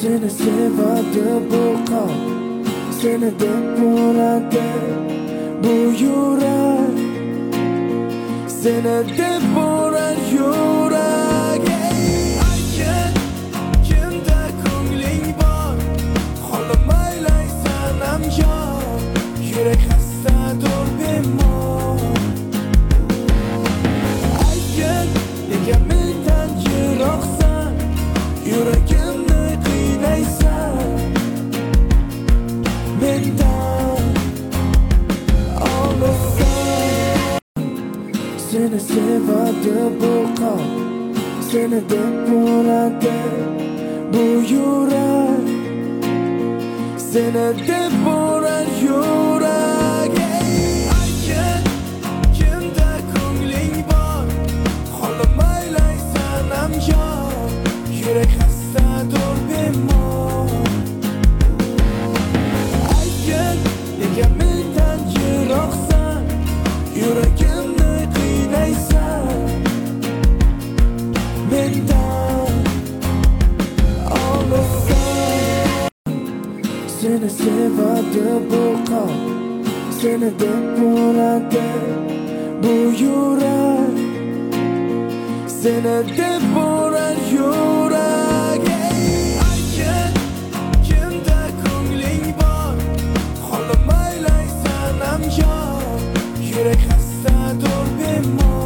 Seni sevadi bu qalb, seni deb uradi bu yurak, seni deb urar yurak. Aytgin, kimda ko'ngling bor, xolamaylaysan ham yo'q, yurak xastadur bemor. Aytgin, nega mendan yiroqsan, yuragimni qiynaysan, mendan olasan. Seni sevadi bu qalb, seni deb uradi bu yurak, seni deb urar yurak. Aytgin, kimda ko'ngling bor, xolamaylaysan ham yo'q, yurak xastadur bemor. Aytgin, nega mendan yiroqsan, yuragimni qiynaysan, mendan olasan. Seni sevadi bu qalb, seni deb uradi bu yurak, seni deb urar yurak. Aytgin, kimda ko'ngling bor, xolamaylaysan ham yo'q, yurak xastadur bemor.